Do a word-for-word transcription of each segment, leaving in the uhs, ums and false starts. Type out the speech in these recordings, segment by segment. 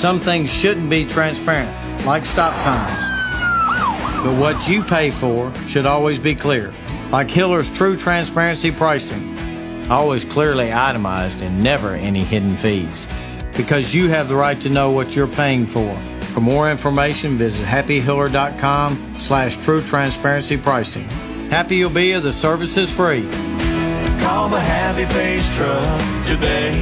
some things shouldn't be transparent, like stop signs. But what you pay for should always be clear, like Hiller's True Transparency Pricing. Always clearly itemized and never any hidden fees. Because you have the right to know what you're paying for. For more information, visit happyhiller.com slash true transparency pricing. Happy you'll be, the service is free. Call the Happy Face Truck today.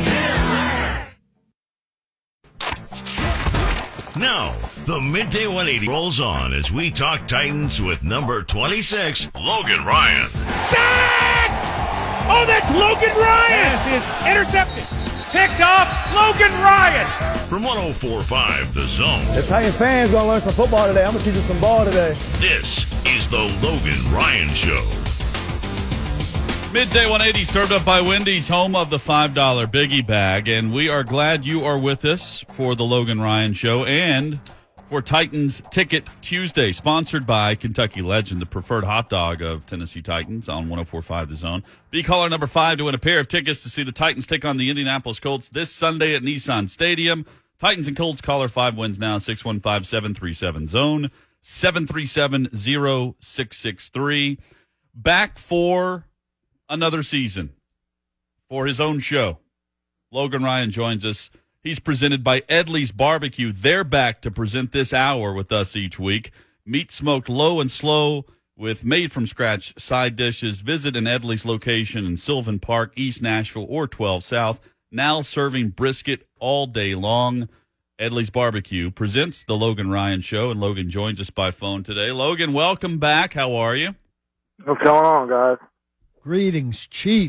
Now, the Midday one eighty rolls on as we talk Titans with number twenty-six, Logan Ryan. Sack! Oh, that's Logan Ryan! Pass is intercepted. Picked off Logan Ryan. From one oh four point five The Zone. If Titan fans going to learn some football today, I'm going to teach them some ball today. This is the Logan Ryan Show. Midday one eighty served up by Wendy's, home of the five dollar Biggie Bag. And we are glad you are with us for the Logan Ryan Show and for Titans Ticket Tuesday, sponsored by Kentucky Legend, the preferred hot dog of Tennessee Titans on one oh four point five The Zone. Be caller number five to win a pair of tickets to see the Titans take on the Indianapolis Colts this Sunday at Nissan Stadium. Titans and Colts, caller five wins now, six one five, seven three seven, zone, seven three seven, zero six six three. Back for another season for his own show. Logan Ryan joins us. He's presented by Edley's Barbecue. They're back to present this hour with us each week. Meat smoked low and slow with made-from-scratch side dishes. Visit an Edley's location in Sylvan Park, East Nashville, or twelve South. Now serving brisket all day long. Edley's Barbecue presents the Logan Ryan Show, and Logan joins us by phone today. Logan, welcome back. How are you? What's going on, guys? Greetings, Chief.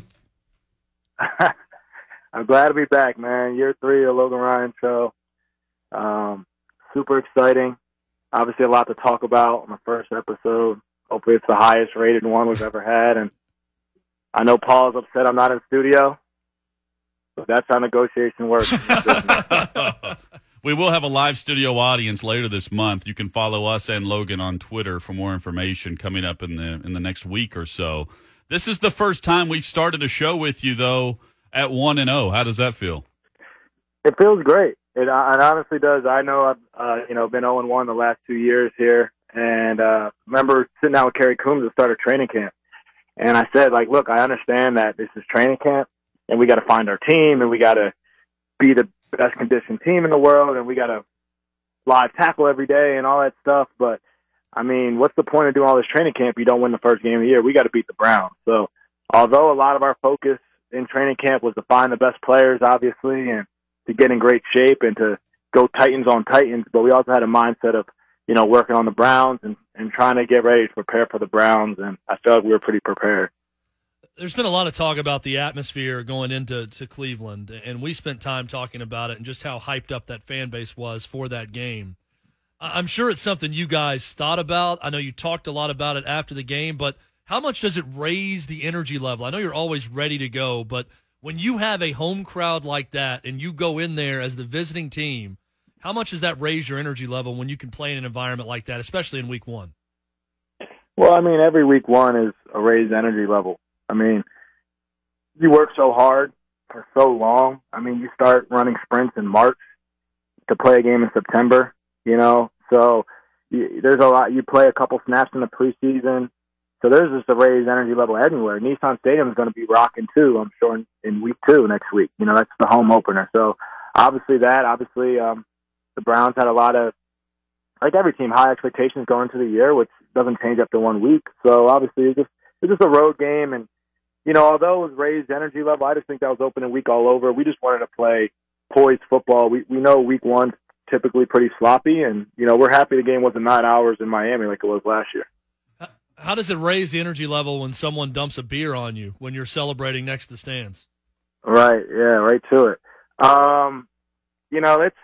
I'm glad to be back, man. Year three of Logan Ryan Show. Um, super exciting. Obviously, a lot to talk about on the first episode. Hopefully, it's the highest rated one we've ever had. And I know Paul's upset I'm not in studio, but that's how negotiation works. We will have a live studio audience later this month. You can follow us and Logan on Twitter for more information coming up in the in the next week or so. This is the first time we've started a show with you, though, at one and oh. How does that feel? It feels great. It, it honestly does. I know I've uh, you know been oh and one the last two years here, and uh, remember sitting down with Kerry Coombs at the start of training camp, and I said, like, look, I understand that this is training camp, and we got to find our team, and we got to be the best conditioned team in the world, and we got to live tackle every day and all that stuff. But I mean, what's the point of doing all this training camp? You don't win the first game of the year. We got to beat the Browns. So, although a lot of our focus in training camp was to find the best players, obviously, and to get in great shape and to go Titans on Titans, but we also had a mindset of, you know, working on the Browns and, and trying to get ready to prepare for the Browns, and I felt like we were pretty prepared. There's been a lot of talk about the atmosphere going into to Cleveland, and we spent time talking about it and just how hyped up that fan base was for that game. I'm sure it's something you guys thought about. I know you talked a lot about it after the game, but how much does it raise the energy level? I know you're always ready to go, but when you have a home crowd like that and you go in there as the visiting team, how much does that raise your energy level when you can play in an environment like that, especially in week one? Well, I mean, every week one is a raised energy level. I mean, you work so hard for so long. I mean, you start running sprints in March to play a game in September, you know, so you, there's a lot. You play a couple snaps in the preseason. So there's just a raised energy level anywhere. Nissan Stadium is going to be rocking too, I'm sure, in, in week two next week. You know, that's the home opener. So obviously that, obviously um, the Browns had a lot of, like every team, high expectations going into the year, which doesn't change after one week. So obviously it's just, it's just a road game. And, you know, although it was raised energy level, I just think that was opening week all over. We just wanted to play poised football. We we know week one's typically pretty sloppy. And, you know, we're happy the game wasn't nine hours in Miami like it was last year. How does it raise the energy level when someone dumps a beer on you when you're celebrating next to the stands? Right, yeah, right to it. Um, you know, it's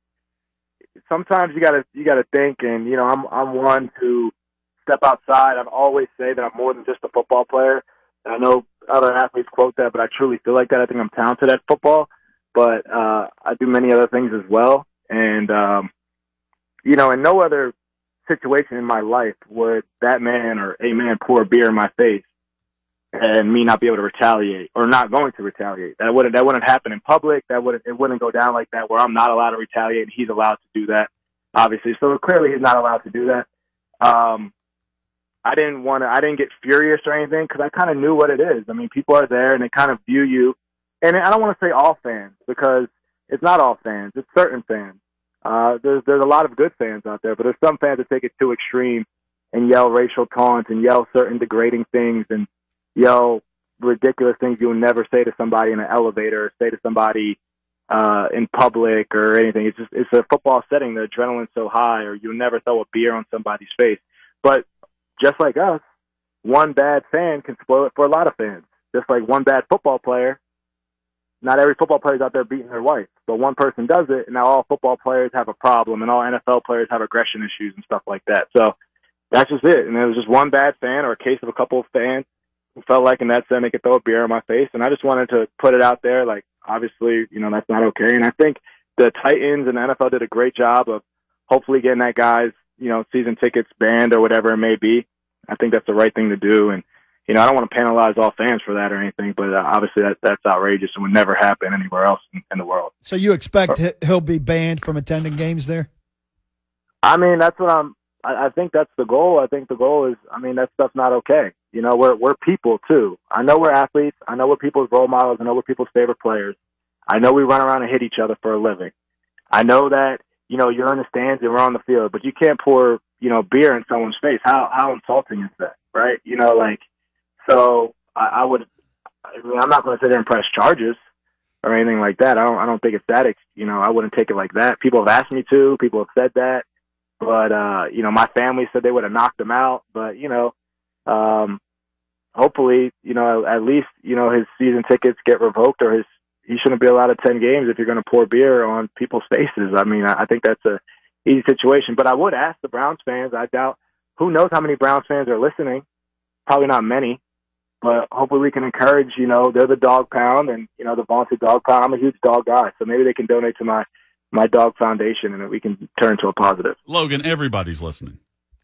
sometimes you gotta you gotta think, and you know, I'm I'm one to step outside. I've always say that I'm more than just a football player. And I know other athletes quote that, but I truly feel like that. I think I'm talented at football, but uh, I do many other things as well. And um, you know, in no other situation in my life would that man or a man pour a beer in my face and me not be able to retaliate or not going to retaliate. That wouldn't that wouldn't happen in public. That wouldn't it wouldn't go down like that where I'm not allowed to retaliate and he's allowed to do that, obviously. So clearly he's not allowed to do that. Um, I didn't want to. I didn't get furious or anything because I kind of knew what it is. I mean, people are there and they kind of view you, and I don't want to say all fans because it's not all fans. It's certain fans. Uh, there's there's a lot of good fans out there, but there's some fans that take it too extreme and yell racial taunts and yell certain degrading things and yell ridiculous things you would never say to somebody in an elevator or say to somebody uh, in public or anything. It's just it's a football setting. The adrenaline's so high, or you'll never throw a beer on somebody's face. But just like us, one bad fan can spoil it for a lot of fans. Just like one bad football player, not every football player is out there beating their wife. So one person does it, and now all football players have a problem, and all N F L players have aggression issues and stuff like that. So that's just it. And it was just one bad fan or a case of a couple of fans who felt like in that sense they could throw a beer in my face. And I just wanted to put it out there, like, obviously, you know, that's not okay. And I think the Titans and the N F L did a great job of hopefully getting that guy's, you know, season tickets banned or whatever it may be. I think that's the right thing to do. And, you know, I don't want to penalize all fans for that or anything, but uh, obviously that, that's outrageous and would never happen anywhere else in, in the world. So you expect he'll be banned from attending games there? I mean, that's what I'm, I, I think that's the goal. I think the goal is, I mean, that stuff's not okay. You know, we're, we're people too. I know we're athletes. I know we're people's role models. I know we're people's favorite players. I know we run around and hit each other for a living. I know that, you know, you're in the stands and we're on the field, but you can't pour, you know, beer in someone's face. How, how insulting is that? Right. You know, like, so I, I would, I mean, I'm not going to sit there and press charges or anything like that. I don't, I don't think it's that, you know, I wouldn't take it like that. People have asked me to, people have said that, but, uh, you know, my family said they would have knocked him out, but, you know, um, hopefully, you know, at least, you know, his season tickets get revoked or his, he shouldn't be allowed to attend games if you're going to pour beer on people's faces. I mean, I, I think that's a easy situation, but I would ask the Browns fans. I doubt, who knows how many Browns fans are listening? Probably not many, but hopefully we can encourage, you know, they're the dog pound and, you know, the vaunted dog pound. I'm a huge dog guy, so maybe they can donate to my, my dog foundation and we can turn to a positive. Logan, everybody's listening.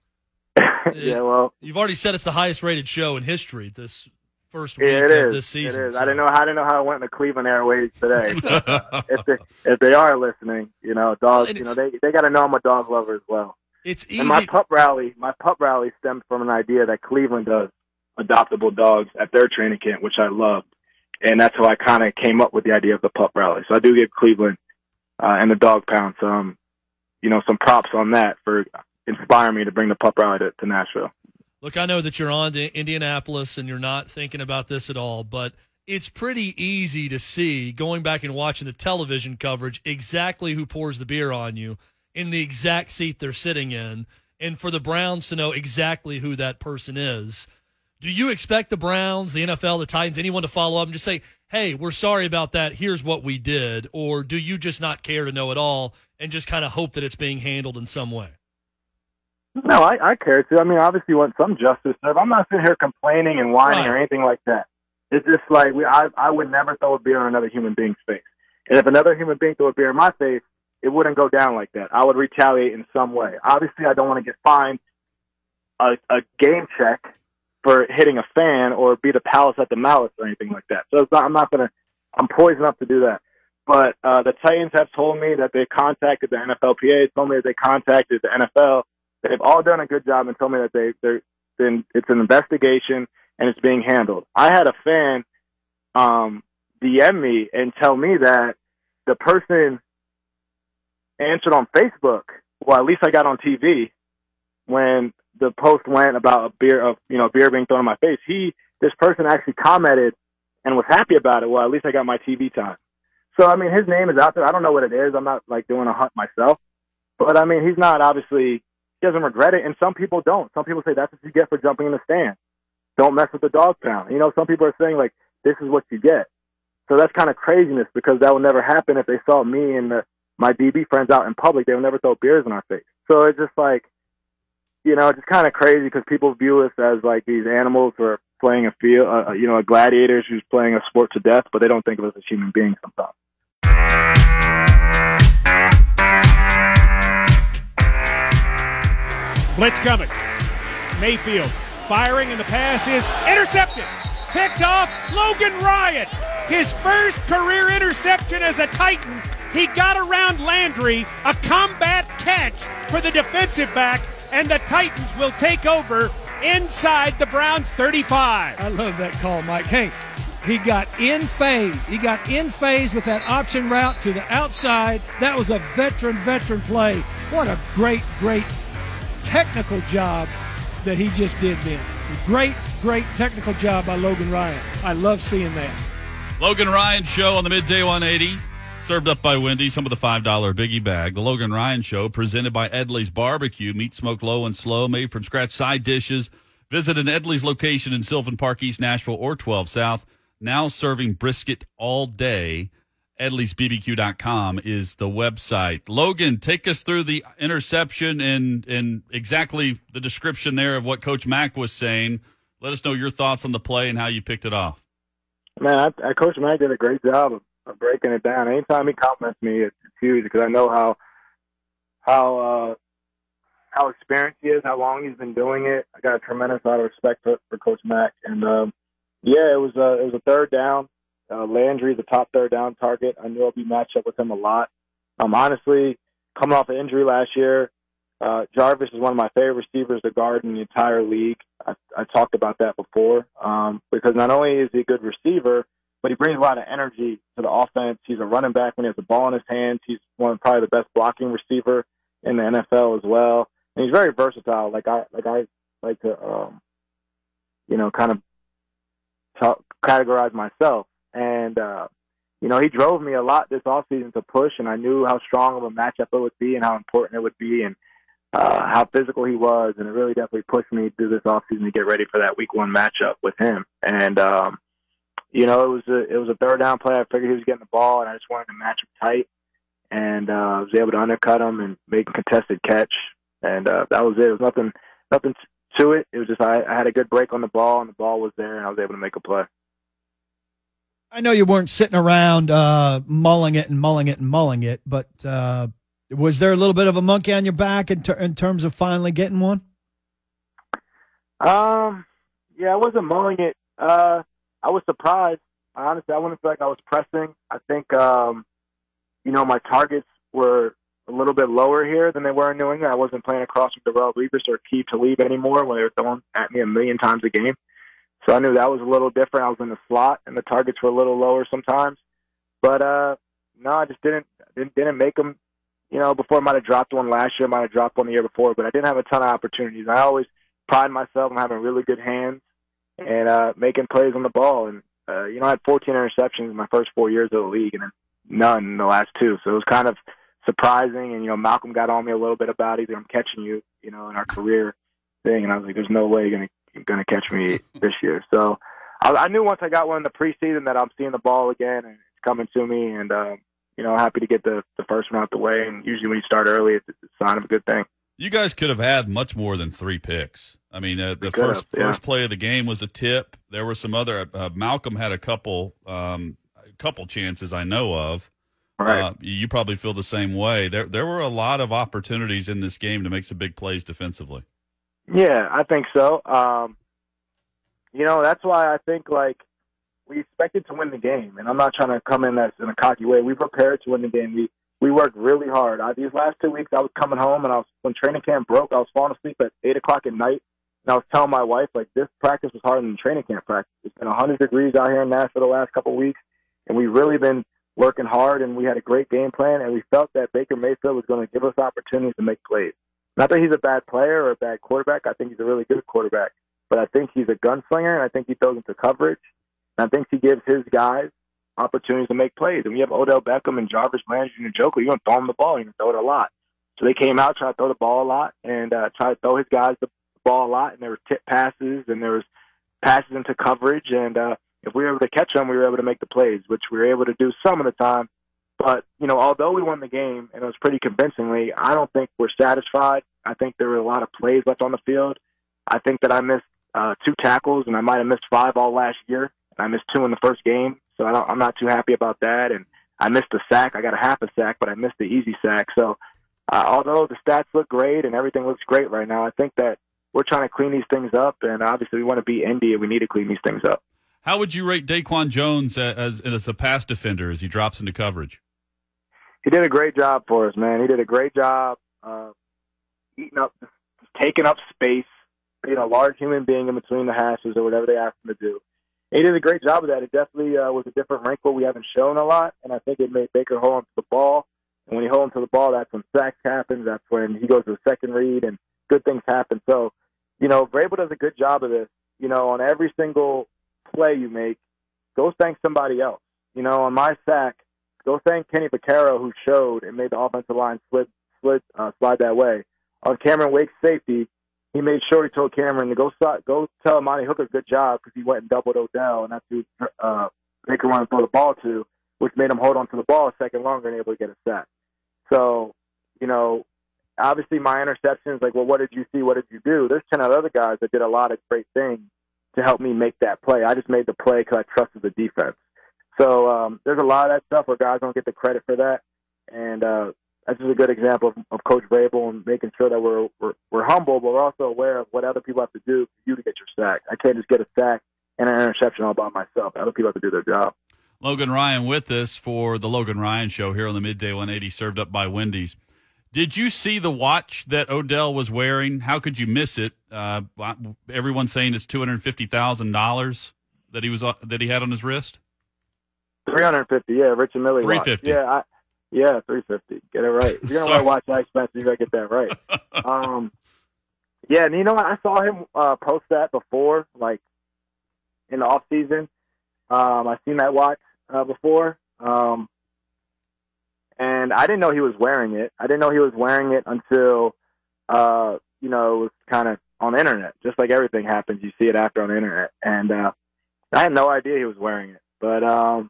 Yeah, well, you've already said it's the highest rated show in history this first week yeah, it of is. this season. It is. So. I didn't know. I didn't know how it went in the Cleveland Airways today. if they if they are listening, you know, dogs. You know, they they got to know I'm a dog lover as well. It's easy. And my pup rally, my pup rally stemmed from an idea that Cleveland does adoptable dogs at their training camp, which I loved, and that's how I kind of came up with the idea of the pup rally. So I do give Cleveland uh, and the dog pound some, you know, some props on that for inspiring me to bring the pup rally to, to Nashville. Look, I know that you're on to Indianapolis and you're not thinking about this at all, but it's pretty easy to see, going back and watching the television coverage, exactly who pours the beer on you in the exact seat they're sitting in, and for the Browns to know exactly who that person is. Do you expect the Browns, the N F L, the Titans, anyone to follow up and just say, hey, we're sorry about that, here's what we did? Or do you just not care to know at all and just kind of hope that it's being handled in some way? No, I, I care too. I mean, obviously you want some justice served. I'm not sitting here complaining and whining right. or anything like that. It's just like we, I, I would never throw a beer on another human being's face. And if another human being threw a beer in my face, it wouldn't go down like that. I would retaliate in some way. Obviously, I don't want to get fined a, a game check for hitting a fan or be the palace at the malice or anything like that. So it's not, I'm not going to – I'm poised enough to do that. But uh, the Titans have told me that they contacted the N F L P A, told me that they contacted the N F L. They've all done a good job and told me that they, they're been, it's an investigation and it's being handled. I had a fan um, D M me and tell me that the person answered on Facebook. Well, at least I got on T V when the post went about a beer, of you know, beer being thrown in my face. He, this person actually commented and was happy about it. Well, at least I got my T V time. So, I mean, his name is out there. I don't know what it is. I'm not like doing a hunt myself, but I mean, he's not obviously. He doesn't regret it, and some people don't. Some people say that's what you get for jumping in the stand. Don't mess with the dog pound. You know, some people are saying, like, this is what you get. So that's kind of craziness because that would never happen if they saw me and the, my D B friends out in public. They would never throw beers in our face. So it's just like, you know, it's just kind of crazy because people view us as, like, these animals who are playing a field, uh, you know, a gladiators who's playing a sport to death, but they don't think of us as human beings sometimes. Blitz coming. Mayfield firing, and the pass is intercepted. picked off Logan Ryan. His first career interception as a Titan. He got around Landry, a combat catch for the defensive back, and the Titans will take over inside the Browns thirty-five. I love that call, Mike. Hey, he got in phase. He got in phase with that option route to the outside. That was a veteran, veteran play. What a great, great technical job that he just did then. Great, great technical job by Logan Ryan. I love seeing that. Logan Ryan Show on the Midday one eighty. Served up by Wendy's, home of the five dollar Biggie Bag. The Logan Ryan Show, presented by Edley's Barbecue. Meat smoked low and slow, made from scratch side dishes. Visit an Edley's location in Sylvan Park, East Nashville, or twelve South. Now serving brisket all day. Edleys B B Q dot com is the website. Logan, take us through the interception and, and exactly the description there of what Coach Mack was saying. Let us know your thoughts on the play and how you picked it off. Man, I, I, Coach Mack did a great job of, of breaking it down. Anytime he compliments me, it's, it's huge because I know how how uh, how experienced he is, how long he's been doing it. I got a tremendous amount of respect for, for Coach Mack. And, um, yeah, it was, a, it was a third down. Uh, Landry, the top third down target. I knew I'd be matched up with him a lot. Um, honestly, coming off an injury last year, uh, Jarvis is one of my favorite receivers to guard in the entire league. I, I talked about that before um, because not only is he a good receiver, but he brings a lot of energy to the offense. He's a running back when he has the ball in his hands. He's one of probably the best blocking receiver in the N F L as well. And he's very versatile. Like I, like I like to, um, you know, kind of talk, categorize myself. And, uh, you know, he drove me a lot this offseason to push, and I knew how strong of a matchup it would be and how important it would be and uh, how physical he was. And it really definitely pushed me through this offseason to get ready for that week one matchup with him. And, um, you know, it was a, it was a third down play. I figured he was getting the ball, and I just wanted to match him tight. And uh, I was able to undercut him and make a contested catch. And uh, that was it. It was nothing, nothing to it. It was just I, I had a good break on the ball, and the ball was there, and I was able to make a play. I know you weren't sitting around uh, mulling it and mulling it and mulling it, but uh, was there a little bit of a monkey on your back in, ter- in terms of finally getting one? Um, yeah, I wasn't mulling it. Uh, I was surprised. Honestly, I wouldn't feel like I was pressing. I think, um, you know, my targets were a little bit lower here than they were in New England. I wasn't playing across with Darrelle Revis or Keith Talib anymore when they were throwing at me a million times a game. So I knew that was a little different. I was in the slot, and the targets were a little lower sometimes. But, uh, no, I just didn't didn't, didn't make them. You know, before I might have dropped one last year, might have dropped one the year before, but I didn't have a ton of opportunities. I always pride myself on having really good hands and uh, making plays on the ball. And, uh, you know, I had fourteen interceptions in my first four years of the league and none in the last two. So it was kind of surprising. And, you know, Malcolm got on me a little bit about either I'm catching you, you know, in our career thing. And I was like, there's no way you're going to you're going to catch me this year. So I, I knew once I got one in the preseason that I'm seeing the ball again and it's coming to me. And, um, you know, happy to get the, the first one out the way. And usually when you start early, it's, it's a sign of a good thing. You guys could have had much more than three picks. I mean, uh, the We first could've, yeah. first play of the game was a tip. There were some other uh, Malcolm had a couple um, a couple chances I know of. Right. Uh, you probably feel the same way. There there were a lot of opportunities in this game to make some big plays defensively. Yeah, I think so. Um, you know, that's why I think, like, we expected to win the game. And I'm not trying to come in as in a cocky way. We prepared to win the game. We we worked really hard. I, these last two weeks, I was coming home, and I was when training camp broke, I was falling asleep at eight o'clock at night. And I was telling my wife, like, this practice was harder than training camp practice. It's been one hundred degrees out here in Nashville the last couple of weeks, and we've really been working hard, and we had a great game plan, and we felt that Baker Mayfield was going to give us opportunities to make plays. Not that he's a bad player or a bad quarterback. I think he's a really good quarterback. But I think he's a gunslinger, and I think he throws into coverage. And I think he gives his guys opportunities to make plays. And we have Odell Beckham and Jarvis Landry and Njoku. You're going to throw him the ball. You're going to throw it a lot. So they came out, tried to throw the ball a lot, and uh, tried to throw his guys the ball a lot. And there were tip passes, and there was passes into coverage. And uh, if we were able to catch them, we were able to make the plays, which we were able to do some of the time. But, you know, although we won the game, and it was pretty convincingly, I don't think we're satisfied. I think there were a lot of plays left on the field. I think that I missed uh, two tackles, and I might have missed five all last year. And I missed two in the first game, so I don't, I'm not too happy about that. And I missed a sack. I got a half a sack, but I missed the easy sack. So uh, although the stats look great and everything looks great right now, I think that we're trying to clean these things up. And obviously we want to beat Indy, and we need to clean these things up. How would you rate Daquan Jones as, as a pass defender as he drops into coverage? He did a great job for us, man. He did a great job uh, eating up, taking up space, being a large human being in between the hashes or whatever they asked him to do. He did a great job of that. It definitely uh, was a different wrinkle we haven't shown a lot, and I think it made Baker hold onto the ball. And when he holds onto the ball, that's when sacks happen. That's when he goes to the second read, and good things happen. So, you know, Vrabel does a good job of this. You know, on every single play you make, go thank somebody else. You know, on my sack, go thank Kenny Vaccaro, who showed and made the offensive line slid, slid, uh, slide that way. On Cameron Wake's safety, he made sure he told Cameron to go go tell Amani Hooker good job because he went and doubled Odell, and that's who uh, Baker wanted to throw the ball to, which made him hold on to the ball a second longer and able to get a sack. So, you know, obviously my interceptions, like, well, what did you see? What did you do? There's ten other guys that did a lot of great things to help me make that play. I just made the play because I trusted the defense. So um, there's a lot of that stuff where guys don't get the credit for that, and uh, that's just a good example of, of Coach Vrabel and making sure that we're, we're we're humble, but we're also aware of what other people have to do for you to get your sack. I can't just get a sack and an interception all by myself. Other people have to do their job. Logan Ryan with us for the Logan Ryan Show here on the Midday one eighty, served up by Wendy's. Did you see the watch that Odell was wearing? How could you miss it? Uh, everyone's saying it's two hundred fifty thousand dollars that he was uh, that he had on his wrist. Three hundred fifty, yeah, Rich and Millie. Three fifty, yeah, I, yeah, three fifty. Get it right. If you're gonna wear watch that expensive, you gotta get that right. um, yeah, and you know, I saw him uh, post that before, like in the off season. Um, I've seen that watch uh, before, um, and I didn't know he was wearing it. I didn't know he was wearing it until uh, you know, it was kind of on the internet. Just like everything happens, you see it after on the internet, and uh, I had no idea he was wearing it. But um,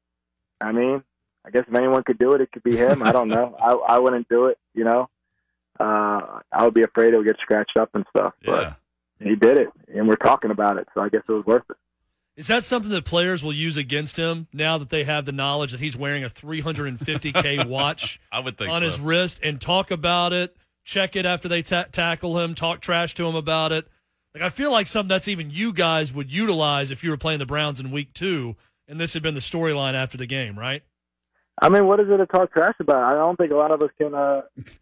I mean, I guess if anyone could do it, it could be him. I don't know. I I wouldn't do it, you know. Uh, I would be afraid it would get scratched up and stuff. But yeah. He did it, and we're talking about it, so I guess it was worth it. Is that something that players will use against him now that they have the knowledge that he's wearing a three hundred fifty K watch I would think on so. his wrist, and talk about it, check it after they ta- tackle him, talk trash to him about it? Like, I feel like something that's even you guys would utilize if you were playing the Browns in week two, and this had been the storyline after the game, right? I mean, what is it to talk trash about? I don't think a lot of us can uh,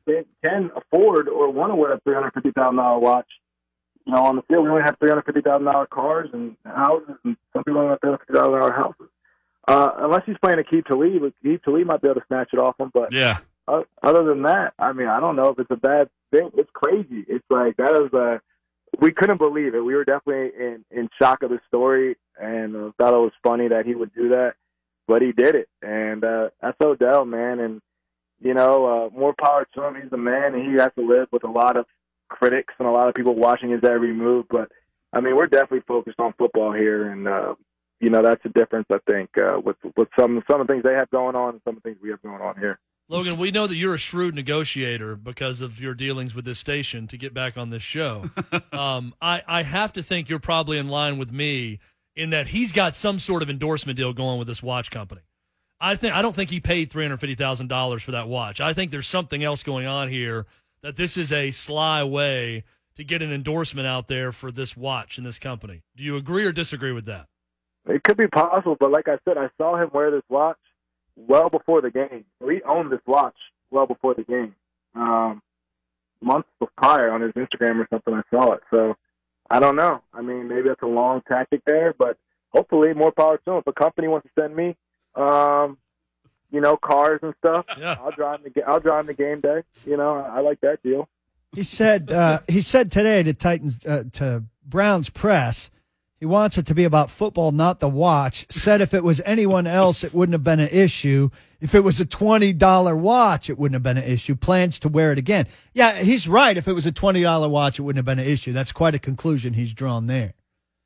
can afford or want to wear a three hundred fifty thousand dollars watch. You know, on the field, we only have three hundred fifty thousand dollars cars and houses, and some people only have three hundred fifty thousand dollars houses. Uh, unless he's playing Aqib Talib, Aqib Talib might be able to snatch it off him. But yeah. uh, other than that, I mean, I don't know if it's a bad thing. It's crazy. It's like, that is a, we couldn't believe it. We were definitely in, in shock of the story, and uh, thought it was funny that he would do that. But he did it, and uh, that's Odell, man. And, you know, uh, more power to him. He's the man, and he has to live with a lot of critics and a lot of people watching his every move. But, I mean, we're definitely focused on football here, and, uh, you know, that's the difference, I think, uh, with with some, some of the things they have going on and some of the things we have going on here. Logan, we know that you're a shrewd negotiator because of your dealings with this station to get back on this show. um, I, I have to think you're probably in line with me in that he's got some sort of endorsement deal going with this watch company. I think I don't think he paid three hundred fifty thousand dollars for that watch. I think there's something else going on here, that this is a sly way to get an endorsement out there for this watch and this company. Do you agree or disagree with that? It could be possible, but like I said, I saw him wear this watch well before the game. He owned this watch well before the game. Um, months prior on his Instagram or something, I saw it. So I don't know. I mean, maybe that's a long tactic there, but hopefully more power to him. If a company wants to send me, um, you know, cars and stuff, yeah. I'll drive the I'll drive the game day. You know, I, I like that deal. He said uh, he said today to Titans uh, to Browns press, he wants it to be about football, not the watch. Said if it was anyone else, it wouldn't have been an issue. If it was a twenty dollar watch, it wouldn't have been an issue. Plans to wear it again. Yeah, he's right. If it was a twenty dollar watch, it wouldn't have been an issue. That's quite a conclusion he's drawn there.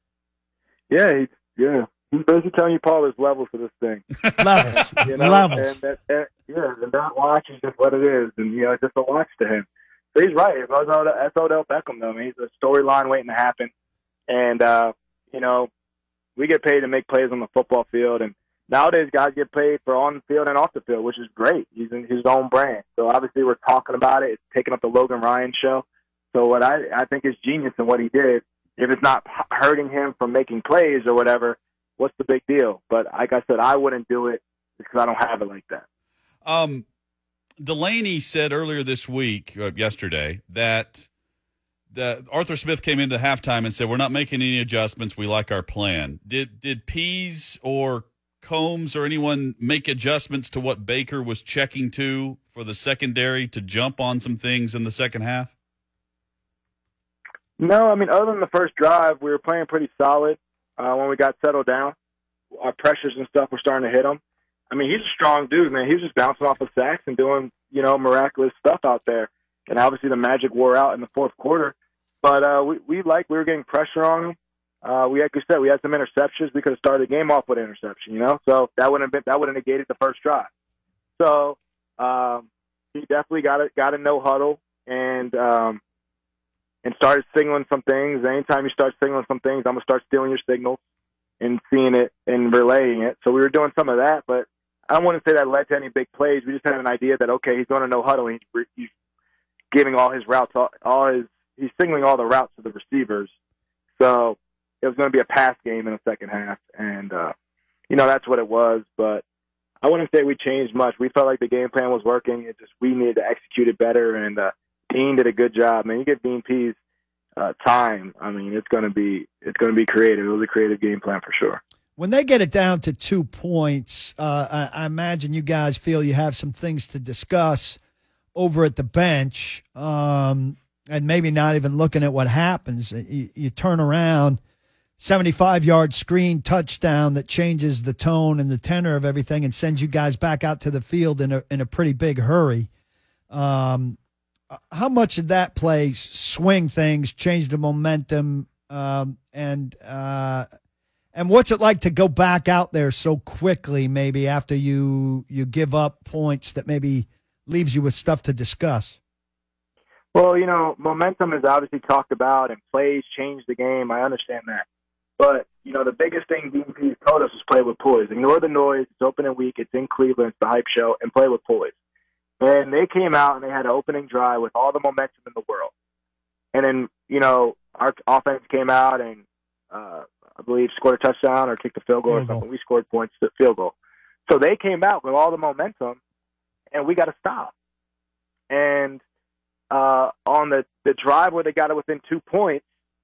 Yeah, he, yeah. He's basically telling you, Paul, there's levels to this thing. Levels. You know? Levels. And that, that, yeah, and that watch is just what it is. And, you know, it's just a watch to him. So he's right. It was Odell, that's Odell Beckham, though. I mean, he's a storyline waiting to happen. And, uh, you know, we get paid to make plays on the football field. And nowadays, guys get paid for on the field and off the field, which is great. He's in his own brand. So, obviously, we're talking about it. It's taking up the Logan Ryan show. So, what I, I think is genius in what he did, if it's not hurting him from making plays or whatever, what's the big deal? But like I said, I wouldn't do it because I don't have it like that. Um, Delaney said earlier this week, uh, yesterday, that that Arthur Smith came into halftime and said, "We're not making any adjustments. We like our plan." Did did Pease or Combs or anyone make adjustments to what Baker was checking to for the secondary to jump on some things in the second half? No, I mean, other than the first drive, we were playing pretty solid. Uh, when we got settled down, our pressures and stuff were starting to hit him. I mean, he's a strong dude, man. He was just bouncing off of sacks and doing, you know, miraculous stuff out there. And obviously the magic wore out in the fourth quarter. But uh, we, we like we were getting pressure on him. Uh, we, like you said, we had some interceptions. We could have started the game off with an interception, you know. So that would have been that would have negated the first drive. So um, he definitely got a got a no huddle and um, and started signaling some things. Anytime you start signaling some things, I'm gonna start stealing your signals and seeing it and relaying it. So we were doing some of that, but I don't want to say that led to any big plays. We just had an idea that okay, he's going to no huddle. And he's, he's giving all his routes, all, all his he's signaling all the routes to the receivers. So it was going to be a pass game in the second half, and uh, you know that's what it was. But I wouldn't say we changed much. We felt like the game plan was working. It just we needed to execute it better, and uh, Dean did a good job. Man, you give Dean Pease uh, time. I mean, it's going to be it's going to be creative. It was a creative game plan for sure. When they get it down to two points, uh, I, I imagine you guys feel you have some things to discuss over at the bench, um, and maybe not even looking at what happens. You, you turn around. seventy-five-yard screen touchdown that changes the tone and the tenor of everything and sends you guys back out to the field in a in a pretty big hurry. Um, how much did that play swing things, change the momentum, um, and uh, and what's it like to go back out there so quickly? Maybe after you you give up points that maybe leaves you with stuff to discuss. Well, you know, momentum is obviously talked about, and plays change the game. I understand that. But, you know, the biggest thing Dean Pease told us was play with poise. Ignore the noise. It's opening week. It's in Cleveland. It's the hype show. And play with poise. And they came out and they had an opening drive with all the momentum in the world. And then, you know, our offense came out and, uh, I believe, scored a touchdown or kicked a field goal or something. We scored points to field goal. So they came out with all the momentum, and we got to stop. And uh, on the, the drive where they got it within two points,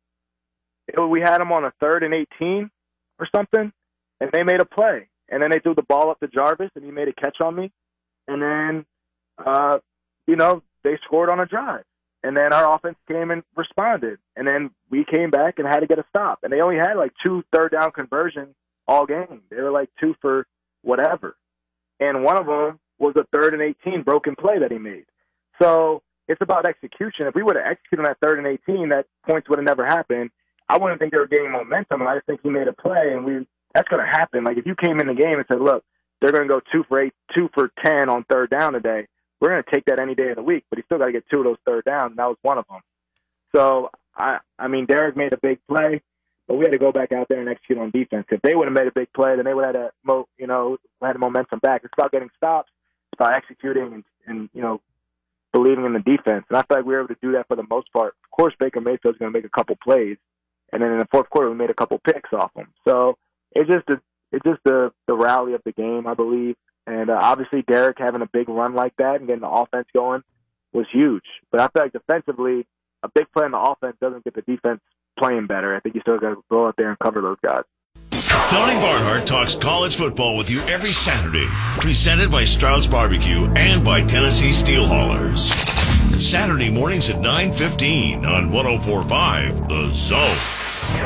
It, we had them on a third and eighteen or something, and they made a play. And then they threw the ball up to Jarvis, and he made a catch on me. And then, uh, you know, they scored on a drive. And then our offense came and responded. And then we came back and had to get a stop. And they only had like two third down conversions all game. They were like two for whatever. And one of them was a third and eighteen broken play that he made. So it's about execution. If we would have executed on that third and eighteen, that points would have never happened. I wouldn't think they were gaining momentum, and I just think he made a play, and we that's going to happen. Like, if you came in the game and said, look, they're going to go two for eight, two for ten on third down today, we're going to take that any day of the week, but he still got to get two of those third downs, and that was one of them. So, I I mean, Derek made a big play, but we had to go back out there and execute on defense. If they would have made a big play, then they would have had, a, you know, had a momentum back. It's about getting stops. It's about executing and, and, you know, believing in the defense. And I feel like we were able to do that for the most part. Of course, Baker Mayfield's going to make a couple plays. And then in the fourth quarter, we made a couple picks off them. So it's just a, it's just the, the rally of the game, I believe. And uh, obviously, Derek having a big run like that and getting the offense going was huge. But I feel like defensively, a big play in the offense doesn't get the defense playing better. I think you still got to go out there and cover those guys. Tony Barnhart talks college football with you every Saturday. Presented by Strauss Barbecue and by Tennessee Steel Haulers. Saturday mornings at nine fifteen on one oh four point five The Zone.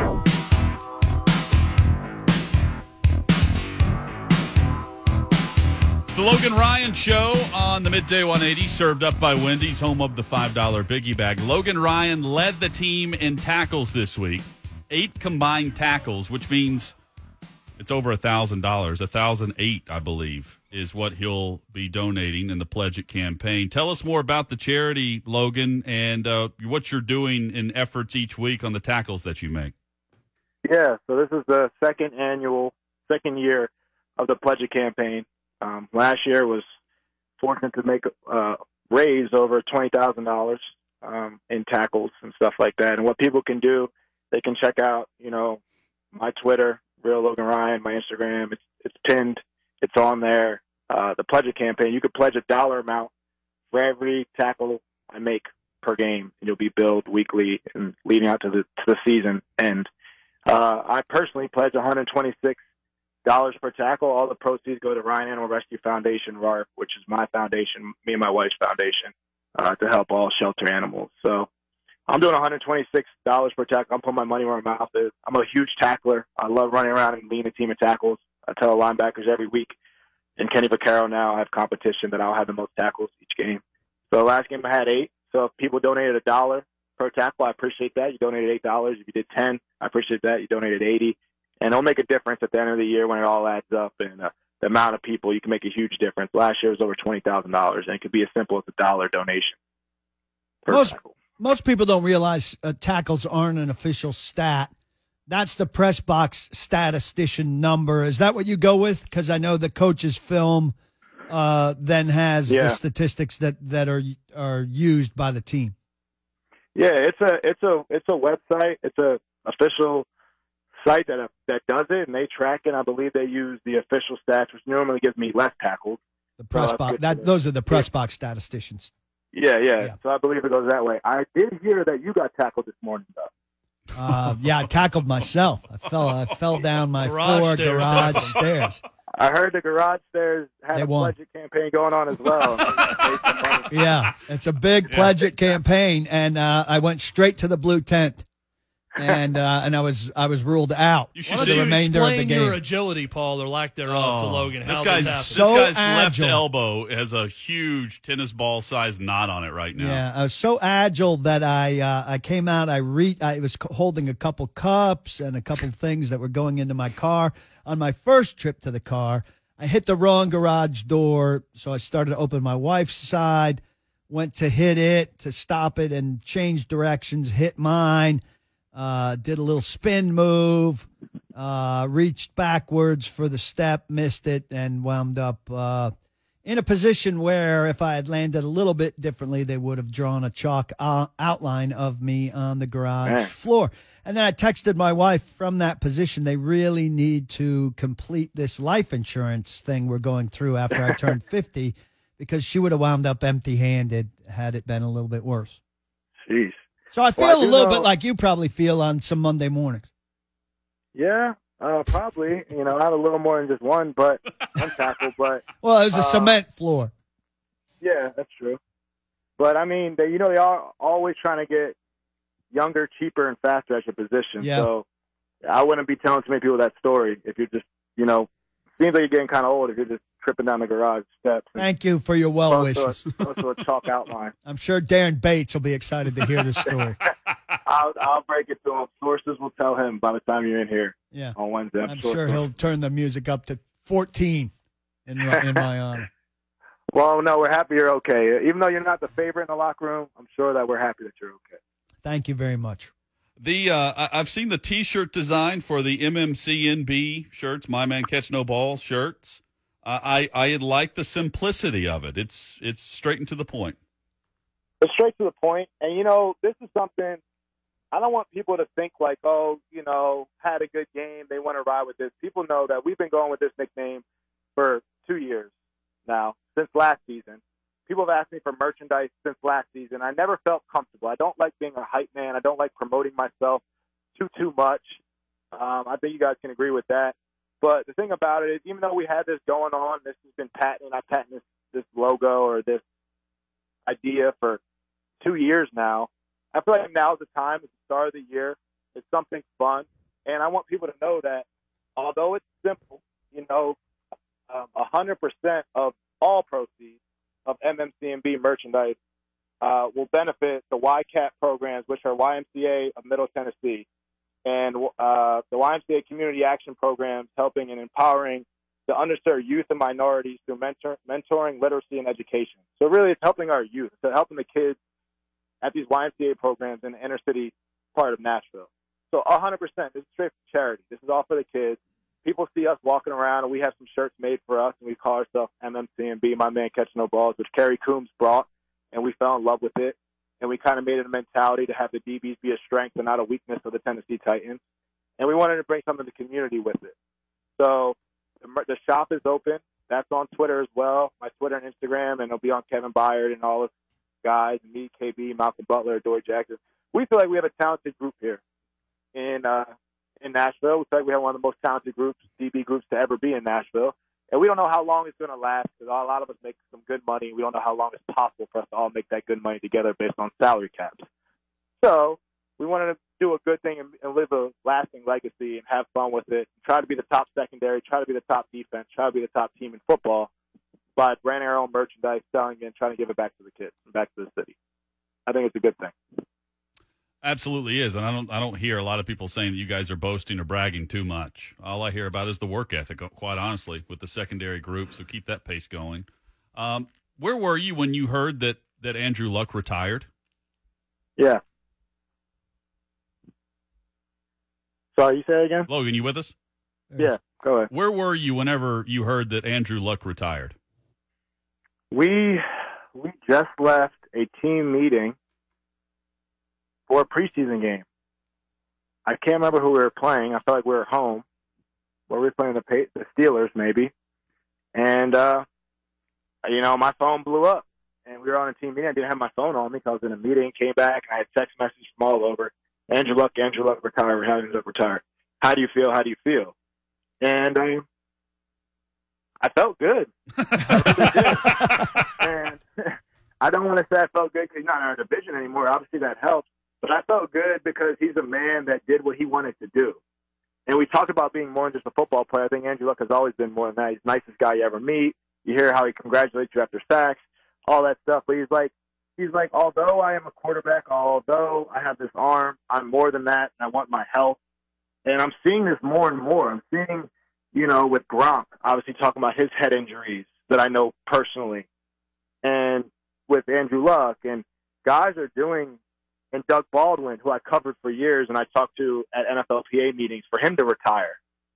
The Logan Ryan Show on the Midday one eighty, served up by Wendy's, home of the five dollar Biggie Bag. Logan Ryan led the team in tackles this week. Eight combined tackles, which means it's over one thousand dollars. one thousand eight, I believe, is what he'll be donating in the Pledge It campaign. Tell us more about the charity, Logan, and uh, what you're doing in efforts each week on the tackles that you make. Yeah, so this is the second annual, second year of the Pledge It campaign. Um, last year was fortunate to make uh, raise over twenty thousand dollars um, in tackles and stuff like that. And what people can do, they can check out, you know, my Twitter Real Logan Ryan, my Instagram. It's it's pinned. It's on there. Uh, the Pledge It campaign. You could pledge a dollar amount for every tackle I make per game, and you'll be billed weekly and leading out to the to the season. And uh, I personally pledge one hundred twenty-six dollars per tackle. All the proceeds go to Ryan Animal Rescue Foundation, R A R F, which is my foundation, me and my wife's foundation, uh, to help all shelter animals. So I'm doing one hundred twenty-six dollars per tackle. I'm putting my money where my mouth is. I'm a huge tackler. I love running around and leading a team of tackles. I tell linebackers every week in Kenny Vaccaro now I have competition that I'll have the most tackles each game. So last game I had eight. So if people donated a dollar per tackle, I appreciate that. You donated eight dollars. If you did ten, I appreciate that. You donated eighty. And it'll make a difference at the end of the year when it all adds up. And uh, the amount of people, you can make a huge difference. Last year was over twenty thousand dollars, and it could be as simple as a dollar donation per most, tackle. Most people don't realize uh, tackles aren't an official stat. That's the press box statistician number. Is that what you go with? Because I know the coach's film uh, then has Yeah. the statistics that, that are are used by the team. Yeah, it's a it's a it's a website. It's a official site that that does it, and they track it. I believe they use the official stats, which normally gives me less tackles. The press So that's box. good That to- those are the press box statisticians. Yeah, yeah, Yeah. So I believe it goes that way. I did hear that you got tackled this morning, though. Uh, yeah, I tackled myself. I fell. I fell down my Garage four stairs. garage stairs. I heard the garage stairs had They a won. budget campaign going on as well. Raise some money. Yeah, it's a big pledge it campaign, and uh, I went straight to the blue tent, and uh, and I was I was ruled out You for should Why the don't you remainder of the explain your game. agility, Paul, or lack thereof, to Logan? This How guy's, this happened? this So guy's agile. left elbow has a huge tennis ball size knot on it right now. Yeah, I was so agile that I uh, I came out. I re I was c- holding a couple cups and a couple things that were going into my car. On my first trip to the car, I hit the wrong garage door, so I started to open my wife's side. Went to hit it to stop it and change directions. Hit mine. Uh, did a little spin move. Uh, reached backwards for the step, missed it, and wound up uh, in a position where if I had landed a little bit differently, they would have drawn a chalk uh, outline of me on the garage Man. floor. And then I texted my wife from that position. They really need to complete this life insurance thing we're going through after I turned fifty, because she would have wound up empty-handed had it been a little bit worse. Jeez. So I feel Well, I a do little know- bit like you probably feel on some Monday mornings. Yeah, uh, probably. You know, not a little more than just one, but one tackle. But Well, it was a Uh, cement floor. yeah, that's true. But I mean, they, you know, they are always trying to get younger, cheaper, and faster at your position. Yeah. So I wouldn't be telling too many people that story if you're just, you know, seems like you're getting kind of old if you're just tripping down the garage steps. and Thank you for your well close to a- wishes. close to a chalk outline. I'm sure Darren Bates will be excited to hear this story. I'll, I'll break it to him. Sources will tell him by the time you're in here Yeah. on Wednesday. I'm sure he'll turn the music up to fourteen in, in my honor. Well, no, we're happy you're okay. Even though you're not the favorite in the locker room, I'm sure that we're happy that you're okay. Thank you very much. The uh, I- I've seen the T-shirt design for the M M C N B shirts, My Man Catch No Ball shirts. Uh, I I like the simplicity of it. It's it's straight and to the point. It's straight to the point. And, you know, this is something I don't want people to think like, oh, you know, had a good game, they want to ride with this. People know that we've been going with this nickname for two years now, since last season. People have asked me for merchandise since last season. I never felt comfortable. I don't like being a hype man. I don't like promoting myself too, too much. Um, I think you guys can agree with that. But the thing about it is, even though we had this going on, this has been patented. I patented this, this logo or this idea for two years now. I feel like now's the time. It's the start of the year. It's something fun. And I want people to know that although it's simple, you know, um, one hundred percent of all proceeds of M M C N B merchandise uh, will benefit the Y CAT programs, which are Y M C A of Middle Tennessee, and uh, the Y M C A community action programs helping and empowering the underserved youth and minorities through mentor, mentoring, literacy, and education. So really it's helping our youth. It's helping the kids at these Y M C A programs in the inner city part of Nashville. So one hundred percent, this is straight for charity. This is all for the kids. People see us walking around, and we have some shirts made for us, and we call ourselves M M C N B, My Man Catch No Balls, which Kerry Coombs brought, and we fell in love with it. And we kind of made it a mentality to have the D Bs be a strength and not a weakness of the Tennessee Titans. and we wanted to bring some of the community with it. So the, the shop is open. That's on Twitter as well, my Twitter and Instagram, and it'll be on Kevin Byard and all his guys, me, K B, Malcolm Butler, Dory Jackson. We feel like we have a talented group here in uh, in Nashville. We feel like we have one of the most talented groups, D B groups, to ever be in Nashville. And we don't know how long it's going to last because a lot of us make some good money. We don't know how long it's possible for us to all make that good money together based on salary caps. So we wanted to do a good thing and, and live a lasting legacy and have fun with it. Try to be the top secondary, try to be the top defense, try to be the top team in football by branding our own merchandise, selling it, and trying to give it back to the kids and back to the city. I think it's a good thing. Absolutely is, and I don't I don't hear a lot of people saying that you guys are boasting or bragging too much. All I hear about is the work ethic, quite honestly, with the secondary group, so keep that pace going. Um, where were you when you heard that, that Andrew Luck retired? Yeah. Sorry, you say it again? Logan, you with us? Yeah, go ahead. Where were you whenever you heard that Andrew Luck retired? We we just left a team meeting for a preseason game. I can't remember who we were playing. I felt like we were home. Where we were playing the the Steelers, maybe. And, uh, you know, my phone blew up. And we were on a team meeting. I didn't have my phone on me because I was in a meeting. Came back, and I had text messages from all over. Andrew Luck, Andrew Luck retired. Andrew Luck retired. How do you feel? How do you feel? And um, I felt good. I really did. And I don't want to say I felt good because he's not in our division anymore. Obviously, that helps. But I felt good because he's a man that did what he wanted to do. And we talked about being more than just a football player. I think Andrew Luck has always been more than that. He's the nicest guy you ever meet. You hear how he congratulates you after sacks, all that stuff. But he's like, he's like, although I am a quarterback, although I have this arm, I'm more than that, and I want my health. And I'm seeing this more and more. I'm seeing, you know, with Gronk, obviously talking about his head injuries that I know personally. And with Andrew Luck, and guys are doing, and Doug Baldwin, who I covered for years and I talked to at N F L P A meetings, for him to retire.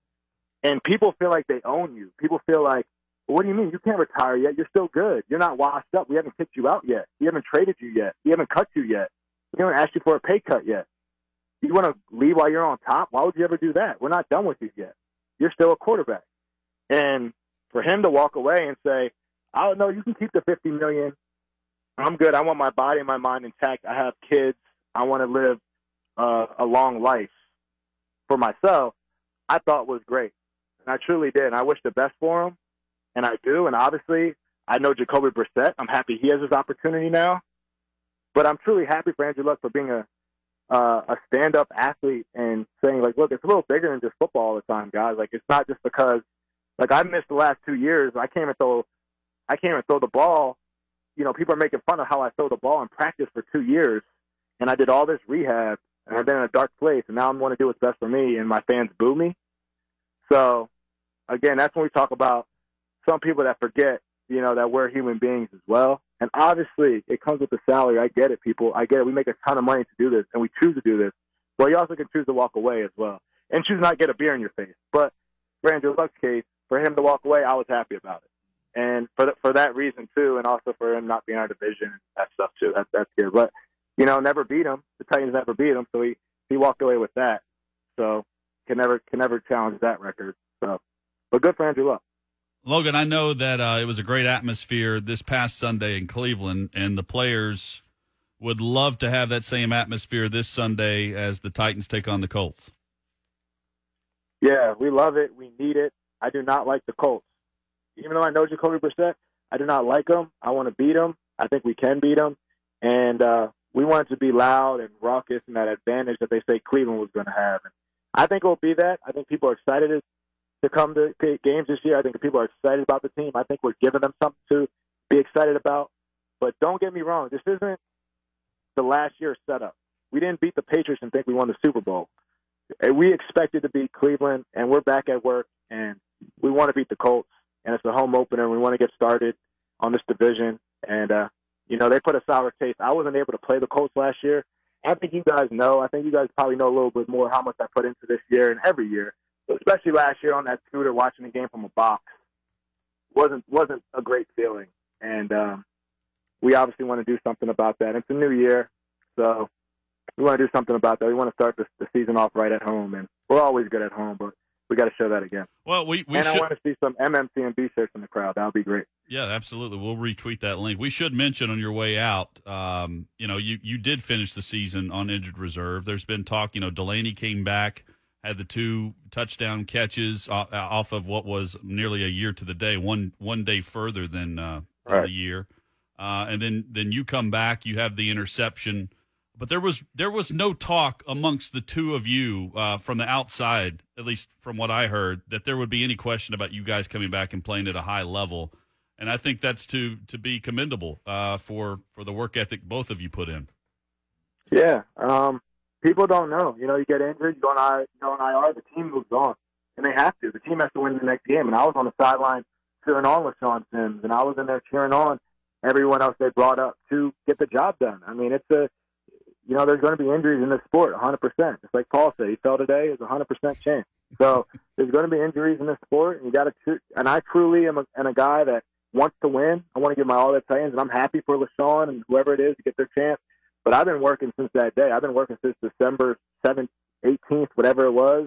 And people feel like they own you. People feel like, well, what do you mean? You can't retire yet. You're still good. You're not washed up. We haven't kicked you out yet. We haven't traded you yet. We haven't cut you yet. We haven't asked you for a pay cut yet. You want to leave while you're on top? Why would you ever do that? We're not done with you yet. You're still a quarterback. And for him to walk away and say, oh, no, you can keep the fifty million dollars. I'm good. I want my body and my mind intact. I have kids. I want to live uh, a long life for myself, I thought was great. And I truly did. And I wish the best for him. And I do. And obviously, I know Jacoby Brissett. I'm happy he has his opportunity now. But I'm truly happy for Andrew Luck for being a uh, a stand-up athlete and saying, like, look, it's a little bigger than just football all the time, guys. Like, it's not just because, like, I missed the last two years. I can't even throw, I can't even throw the ball. You know, people are making fun of how I throw the ball in practice for two years, and I did all this rehab, and I've been in a dark place, and now I'm going to do what's best for me, and my fans boo me. So, again, that's when we talk about some people that forget, you know, that we're human beings as well. And obviously, it comes with the salary. I get it, people. I get it. We make a ton of money to do this, and we choose to do this. But you also can choose to walk away as well and choose not to get a beer in your face. But for Andrew Luck's case, for him to walk away, I was happy about it. And for the, for that reason, too, and also for him not being our division, that stuff, too. That, that's good. But, you know, never beat him. The Titans never beat him, so he, he walked away with that. So can never can never challenge that record. So, but good for Andrew Luck. Logan, I know that uh, it was a great atmosphere this past Sunday in Cleveland, and the players would love to have that same atmosphere this Sunday as the Titans take on the Colts. Yeah, we love it. We need it. I do not like the Colts. Even though I know Jacoby Brissett, I do not like him. I want to beat him. I think we can beat him. And uh, we want it to be loud and raucous and that advantage that they say Cleveland was going to have. And I think it will be that. I think people are excited to to come to games this year. I think people are excited about the team. I think we're giving them something to be excited about. But don't get me wrong, this isn't the last year setup. We didn't beat the Patriots and think we won the Super Bowl. We expected to beat Cleveland, and we're back at work, and we want to beat the Colts, and it's a home opener, and we want to get started on this division. And, uh, you know, they put a sour taste. I wasn't able to play the Colts last year. I think you guys know. I think you guys probably know a little bit more how much I put into this year and every year. Especially last year on that scooter watching the game from a box wasn't wasn't a great feeling, and um, we obviously want to do something about that. It's a new year, so we want to do something about that. We want to start this, the season off right at home, and we're always good at home, but we got to show that again. Well, we, we and should... I want to see some M M C and B shirts in the crowd. That would be great. Yeah, absolutely. We'll retweet that link. We should mention on your way out, um, you know, you, you did finish the season on injured reserve. There's been talk, you know, Delaney came back, had the two touchdown catches off, off of what was nearly a year to the day, one one day further than, uh, than right. the year. Uh, and then, then you come back, you have the interception. But there was there was no talk amongst the two of you uh, from the outside, at least from what I heard, that there would be any question about you guys coming back and playing at a high level. And I think that's to to be commendable uh, for for the work ethic both of you put in. Yeah, um, people don't know. You know, you get injured, you go on I you go on I R, the team moves on, and they have to. The team has to win the next game. And I was on the sideline cheering on with Sean Sims, and I was in there cheering on everyone else they brought up to get the job done. I mean, it's a You know, there's going to be injuries in this sport, one hundred percent. Just like Paul said, he fell today, it's a one hundred percent chance. So there's going to be injuries in this sport, and you got to. And I truly am a, am a guy that wants to win. I want to give my all at Titans, and I'm happy for LaShawn and whoever it is to get their chance. But I've been working since that day. I've been working since December seventh, eighteenth, whatever it was,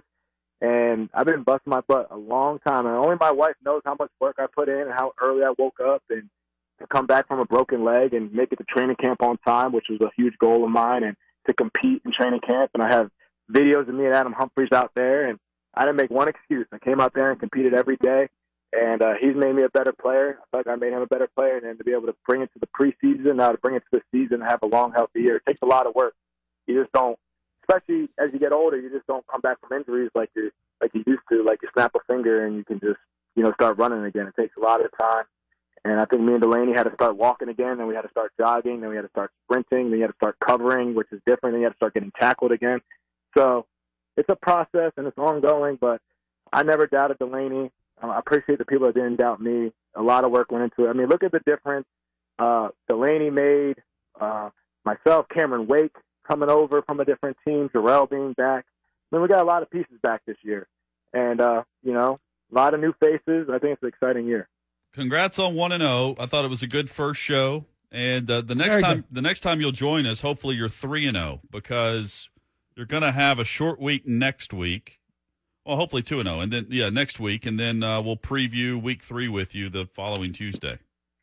and I've been busting my butt a long time. And only my wife knows how much work I put in and how early I woke up and to come back from a broken leg and make it to training camp on time, which was a huge goal of mine, and to compete in training camp. And I have videos of me and Adam Humphries out there, and I didn't make one excuse. I came out there and competed every day, and uh, he's made me a better player. I feel like I made him a better player, and then to be able to bring it to the preseason, now to bring it to the season and have a long, healthy year, it takes a lot of work. You just don't, especially as you get older, you just don't come back from injuries like you like you used to, like you snap a finger and you can just, you know, start running again. It takes a lot of time. And I think me and Delaney had to start walking again, then we had to start jogging, then we had to start sprinting, then you had to start covering, which is different, then you had to start getting tackled again. So it's a process, and it's ongoing, but I never doubted Delaney. I appreciate the people that didn't doubt me. A lot of work went into it. I mean, look at the difference uh, Delaney made, uh, myself, Cameron Wake coming over from a different team, Jarrell being back. I mean, we got a lot of pieces back this year. And, uh, you know, a lot of new faces. I think it's an exciting year. Congrats on one and zero. I thought it was a good first show, and uh, the next Very time, good. the next time you'll join us, hopefully you're three and zero because you're going to have a short week next week. Well, hopefully two and zero, and then yeah, next week, and then uh, we'll preview week three with you the following Tuesday.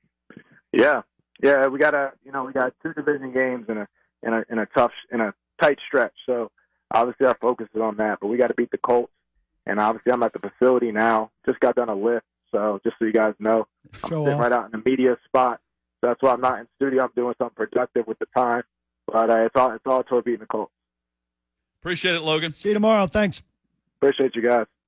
Yeah, yeah, we got a you know we got two division games in a in a in a tough in a tight stretch. So obviously our focus is on that, but we got to beat the Colts, and obviously I'm at the facility now. Just got done a lift. So just so you guys know, I'm Show sitting off. right out in the media spot. So that's why I'm not in studio. I'm doing something productive with the time. But uh, it's all it's all toward beating the Colts. Appreciate it, Logan. See you tomorrow. Thanks. Appreciate you guys.